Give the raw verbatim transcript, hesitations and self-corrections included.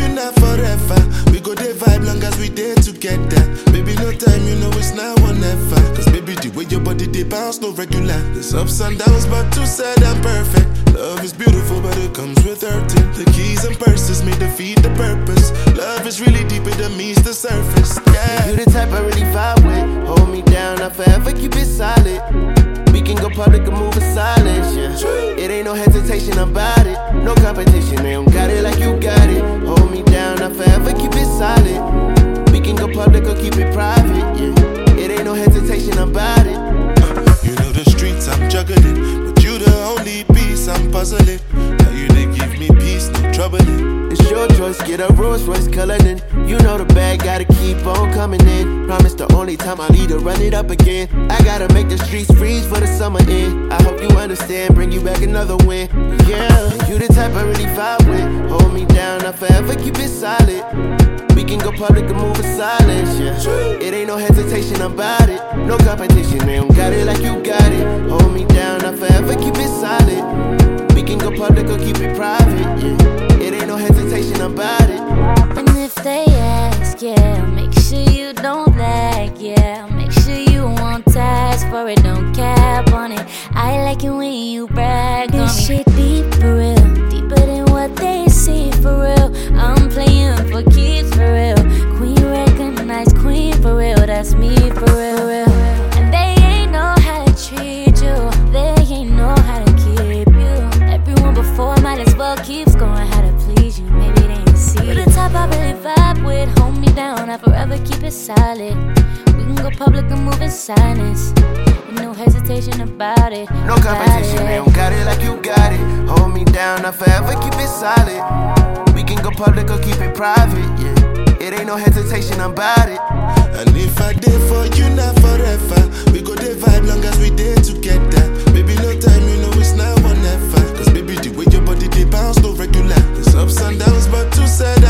you not forever. We go dey vibe long as we dey together. Baby, no time, you know it's now or never. Cause baby, the way your body dey bounce, no regular. There's ups and downs, but too sad and perfect. Love is beautiful, but it comes with hurting. The keys and purses may defeat the purpose. Love is really deeper than meets the surface. Yeah, you the type I really vibe with. Hold me down, I forever keep it solid. We can go public and move in silence, yeah. It ain't no hesitation about it. No competition, they don't got it like you got it. Hold me down, I forever keep it solid. We can go public or keep it private, yeah. It ain't no hesitation about it. uh, You know the streets I'm juggling, but you the only piece I'm puzzling. Now you they give me peace, no troubling. It's your choice, get a Rolls Royce Cullinan. You know the bag, gotta keep on coming in. Promise the only time I'll need to run it up again. I gotta make the streets freeze for the summer in. I hope you understand, bring you back another win. Yeah, you the type I really vibe with. Hold me down, I forever keep it solid. We can go public and move in silence, yeah. It ain't no hesitation about it. No competition, they don't got it like you got it. Hold me down, I forever keep it solid. We can go public or keep it private, yeah. It ain't no hesitation about it. And if they ask, yeah, make sure you don't lag, yeah. Make sure you won't task for it, don't cap on it. I like it when you brag on me. This shit deep for real, deeper than what they see for real. I'm playing for keeps for real. Queen recognized queen for real, that's me for real, real. And they ain't know how to treat you, they ain't know how to keep you. Everyone before might as well keeps going how to please you, maybe they ain't see you. The type I really vibe with, hold me down, I forever keep it solid. We can go public and move in silence. No hesitation about it. No competition, they don't got it like you got it. Hold me down, I forever keep it solid. We can go public or keep it private, yeah. It ain't no hesitation about it. And if I did for you, not forever. We go dey vibe long as we dey together. Baby, no time, you know it's now or never. Cause baby, the way your body dey bounce, no regular. There's ups and downs, but too sad